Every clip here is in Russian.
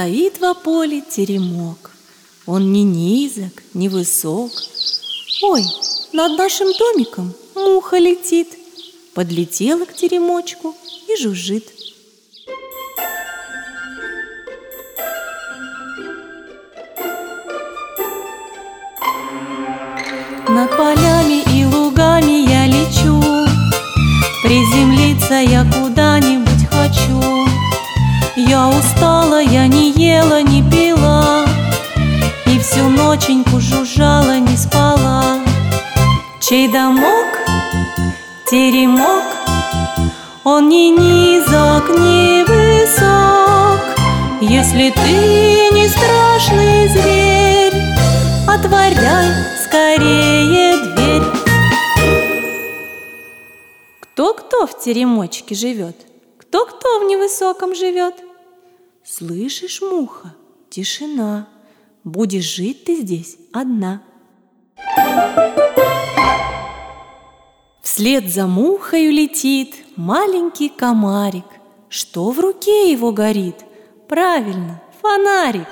Стоит во поле теремок. Он ни низок, ни высок. Ой, над нашим домиком муха летит. Подлетела к теремочку и жужжит. Над полями и лугами я лечу, приземлиться я куда-нибудь хочу. Я устала, я не ела, не пила, и всю ноченьку жужжала, не спала. Чей домок? Теремок. Он ни низок, ни высок. Если ты не страшный зверь, отворяй скорее дверь. Кто-кто в теремочке живет? Кто-кто в невысоком живет? Слышишь, муха, тишина. Будешь жить ты здесь одна. Вслед за мухою летит маленький комарик. Что в руке его горит? Правильно, фонарик.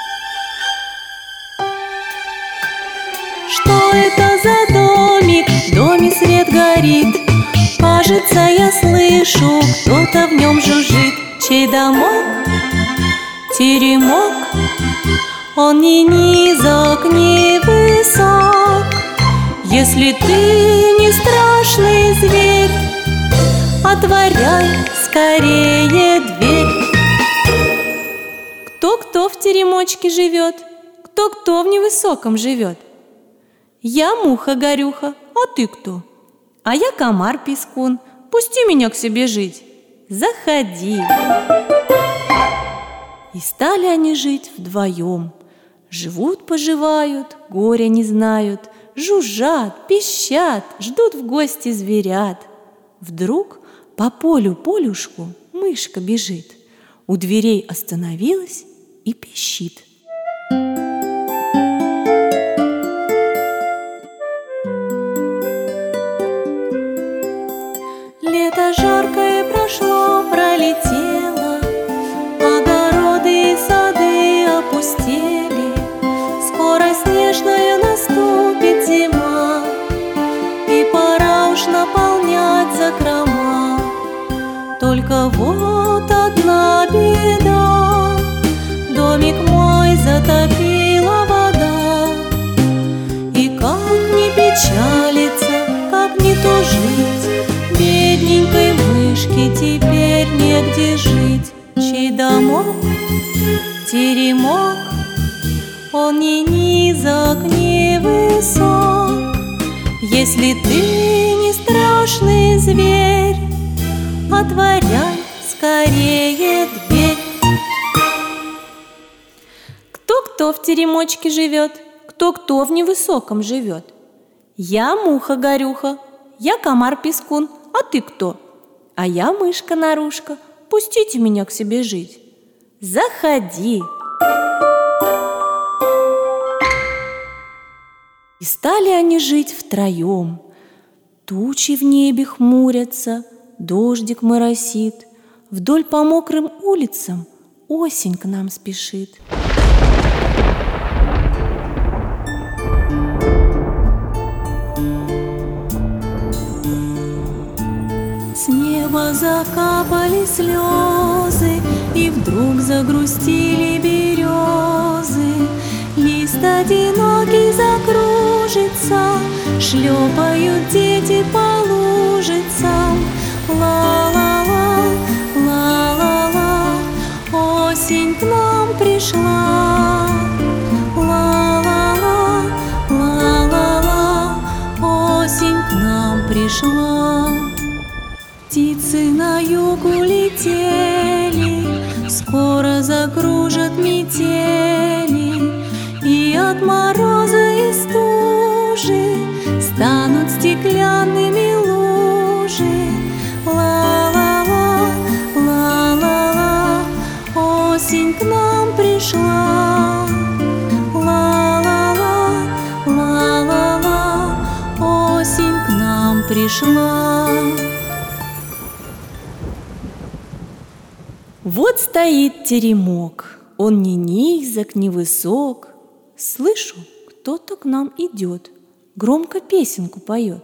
Что это за домик? В доме свет горит. Кажется, я слышу, кто-то в нем жужжит. Чей домок? Теремок. Он ни низок, ни высок. Если ты не страшный зверь, отворяй скорее дверь. Кто-кто в теремочке живет? Кто-кто в невысоком живет? Я муха-горюха, а ты кто? А я комар-пискун, пусти меня к себе жить. Заходи. И стали они жить вдвоем. Живут-поживают, горя не знают, жужжат, пищат, ждут в гости зверят. Вдруг по полюшку мышка бежит, у дверей остановилась и пищит. Лето жаркое прошло, пролетело, огороды и сады опустели. Скоро снежная наступит зима, и пора уж наполнять закрома. Только вот одна беда: домик мой затопила вода. И как не печалиться, как не тужить, бедненькой мышке теперь негде жить. Чей домок? Теремок. Он ни низок, ни высок. Если ты не страшный зверь, отворяй скорее дверь. Кто-кто в теремочке живет? Кто-кто в невысоком живет? Я муха-горюха, я комар-пискун, а ты кто? А я мышка-нарушка, пустите меня к себе жить. Заходи. И стали они жить втроем. Тучи в небе хмурятся, дождик моросит. Вдоль по мокрым улицам осень к нам спешит. С неба закапали слезы, и вдруг загрустили березы. Лист одинокий закружится, шлепают дети по лужицам. Ла-ла-ла, ла-ла-ла, осень к нам пришла. Ла-ла-ла, ла-ла-ла, осень к нам пришла. Птицы на юг улетели, скоро закружат метели, и от мороза и стужи станут стеклянными лужи. Ла-ла-ла, ла-ла-ла, осень к нам пришла. Ла-ла-ла, ла-ла-ла, осень к нам пришла. Вот стоит теремок. Он ни низок, ни высок. Слышу, кто-то к нам идет, громко песенку поет.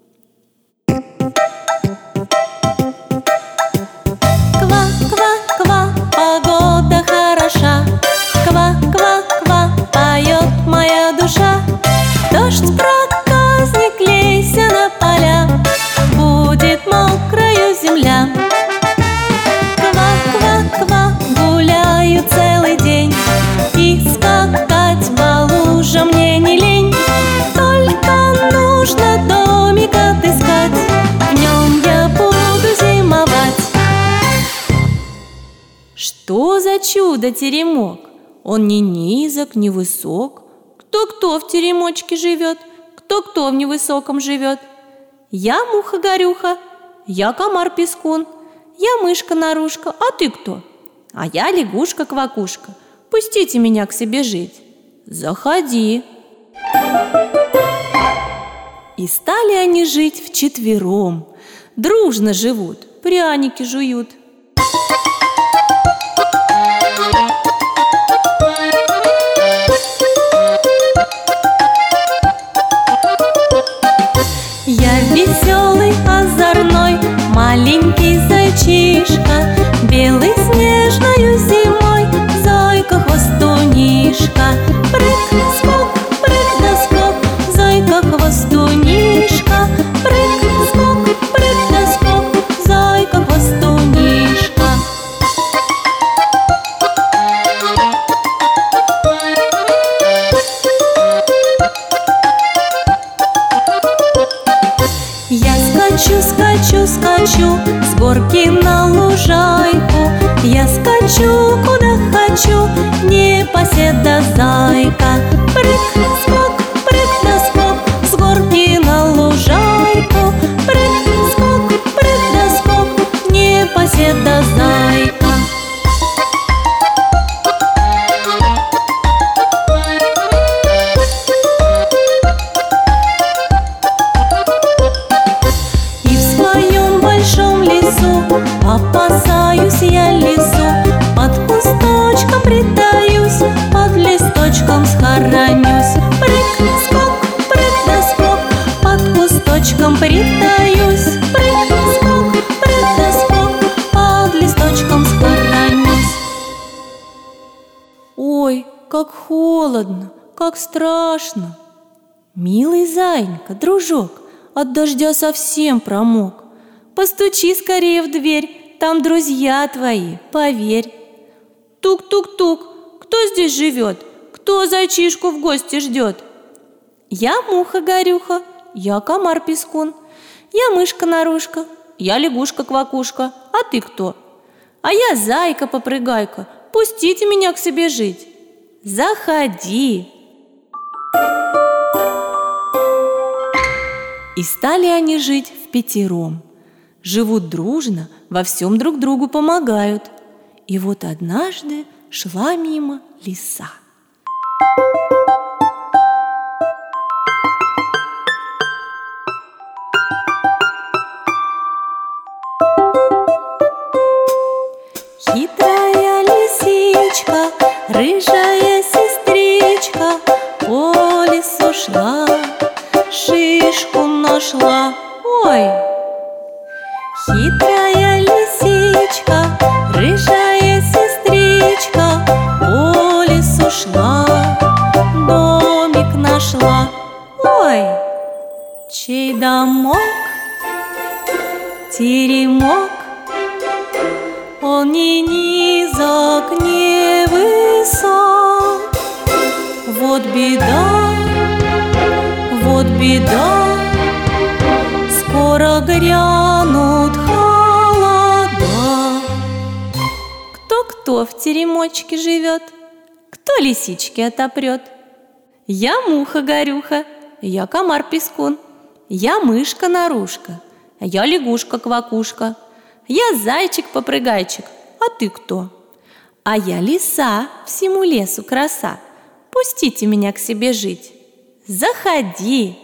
Ква-ква-ква, погода хороша. Ква-ква-ква, поет моя душа. Дождь проказник, лейся на поля, будет мокраю земля. Ква-ква-ква, гуляю целый день, и скакать по лужам мне не лень. Только нужно домик отыскать, в нем я буду зимовать. Что за чудо-теремок? Он ни низок, ни высок. Кто в теремочке живет? Кто в невысоком живет? Я муха-горюха, я комар-пескун, я мышка-нарушка, а ты кто? А я лягушка-квакушка. Пустите меня к себе жить. Заходи. И стали они жить вчетвером. Дружно живут, пряники жуют. Я веселый, озорной, маленький зайчишка, белый снежною зимой, зайка-хвостунишка. Прыг-скок, прыг-да-скок, зайка-хвостунишка. Прыг-скок, прыг-да-скок, зайка-хвостунишка. Я скачу, скачу, скачу с горки на лужайку. Я скачу, куда хочу, непоседа зайка. Прыг-скок, прыг-да-скок, с горки на лужайку. Прыг-скок, прыг-да-скок, непоседа зайка. Опасаюсь я лесу, под кусточком притаюсь, под листочком схоронюсь. Прыг-скок, прыг-да-скок, под кусточком притаюсь. Прыг-скок, прыг-да-скок, под листочком схоронюсь. Ой, как холодно, как страшно. Милый зайенька, дружок, от дождя совсем промок. Постучи скорее в дверь, там друзья твои, поверь. Тук-тук-тук, кто здесь живет? Кто зайчишку в гости ждет? Я муха-горюха, я комар-пескун, я мышка-нарушка, я лягушка-квакушка, а ты кто? А я зайка-попрыгайка, пустите меня к себе жить. Заходи. И стали они жить впятером. Живут дружно, во всем друг другу помогают. И вот однажды шла мимо лиса. Хитрая лисичка, рыжая сестричка, по лесу шла, шишку нашла. Ой! Хитрая лисичка, рыжая сестричка, по лесу шла, домик нашла. Ой, чей домок? Теремок. Он ни низок, ни высок. Вот беда, вот беда, скоро грянут холода. Кто в теремочке живет? Кто лисички отопрет? Я муха-горюха, я комар-пескун, я мышка-нарушка, я лягушка-квакушка, я зайчик-попрыгайчик, а ты кто? А я лиса, всему лесу краса. Пустите меня к себе жить. Заходи.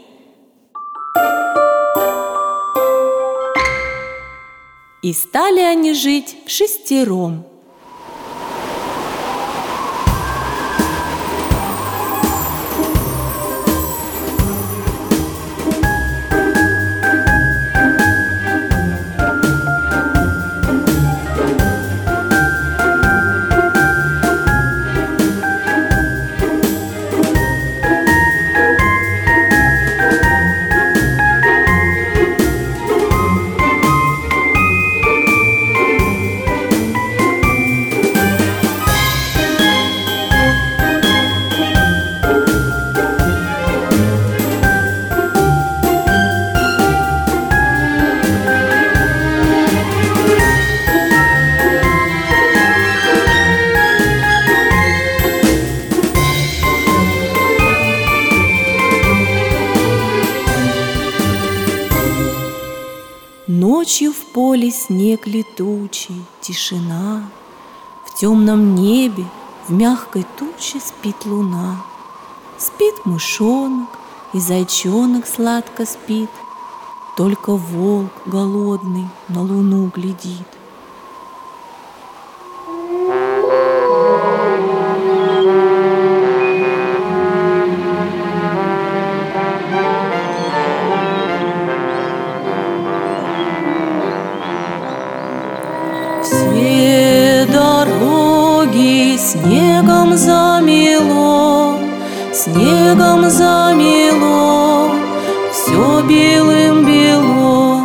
И стали они жить вшестером. в поле снег летучий, тишина. В темном небе, в мягкой туче спит луна. Спит мышонок, и зайчонок сладко спит. Только волк голодный на луну глядит. Все дороги снегом замело, снегом замело, все белым-бело.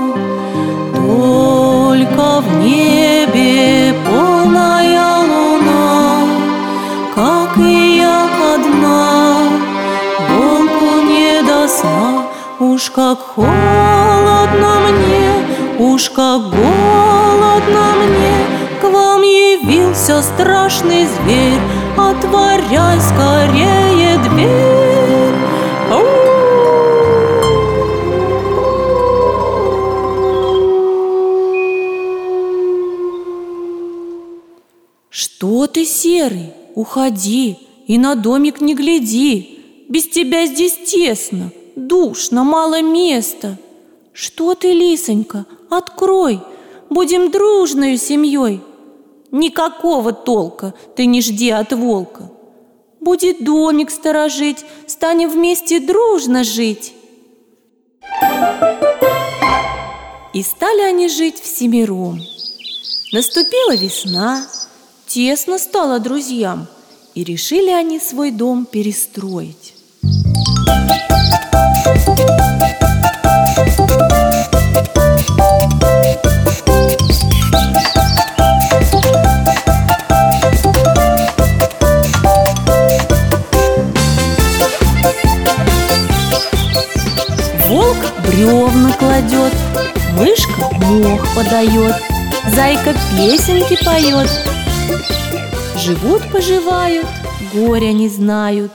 Только в небе полная луна, как и я одна, волку не до сна. Уж как холодно мне, уж как голодно мне, к вам явился страшный зверь. Отворяй скорее дверь. Что ты, серый, уходи и на домик не гляди. Без тебя здесь тесно, душно, мало места. Что ты, лисонька, открой, будем дружною семьей. Никакого толка ты не жди от волка. Будет домик сторожить, станем вместе дружно жить. И стали они жить всемиром. Наступила весна, тесно стало друзьям, и решили они свой дом перестроить. Волк бревна кладет, мышка мох подает, зайка песенки поет. Живут-поживают, горя не знают.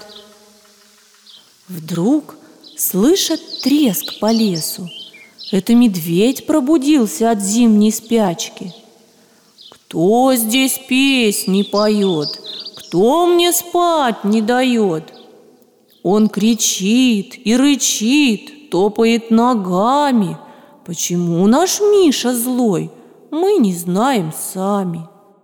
Вдруг слышат треск по лесу. Это медведь пробудился от зимней спячки. Кто здесь песни поет? Кто мне спать не дает? Он кричит и рычит, топает ногами. Почему наш Миша злой, мы не знаем сами.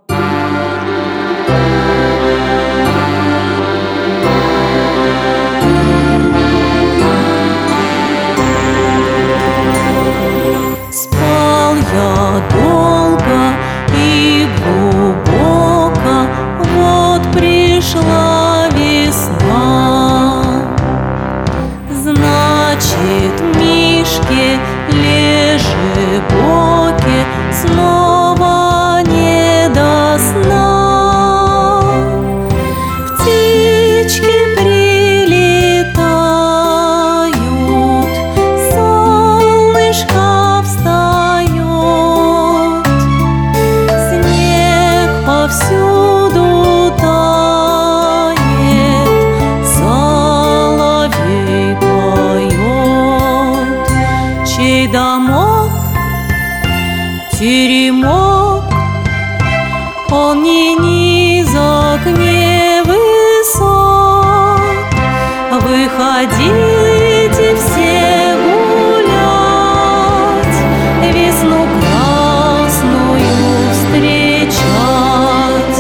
Спал я долго и глубоко, вот пришла весна. Значит, Мишке лежебоке снова не до сна. Птички прилетают, солнышко встает, снег повсюду тает, соловей поет. Чей домок? Теремок. Он не низок, не высок. Выходите все гулять, весну красную встречать.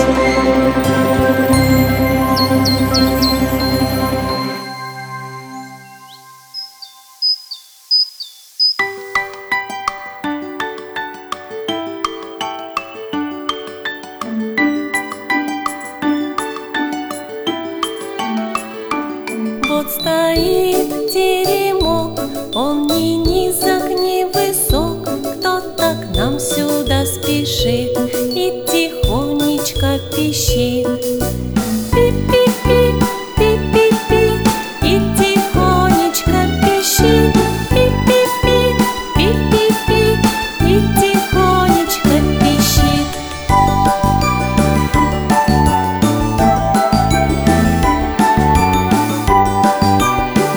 Вот стоит теремок, он ни низок, ни высок. Кто-то к нам сюда спешит и тихонечко пищит. Пи-пи-пи, пи-пи-пи, и тихонечко пищит. Пи-пи-пи, пи-пи-пи, и тихонечко пищит.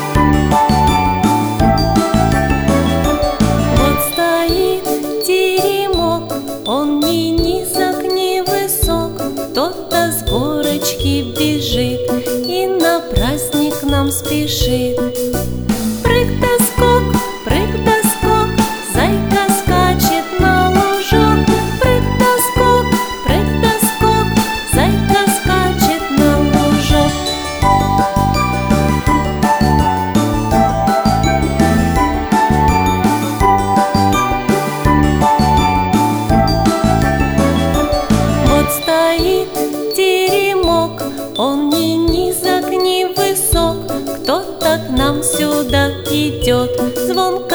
Вот стоит теремок, Он ни низок, ни высок, кто-то с горочки бежит и на праздник к нам спешит. Прыг да скок, зайка скачет на лужок. Прыг да скок, зайка скачет на лужок. Вот стоит теремок, он ни низок, ни высок, кто-то к нам сюда идет. Звон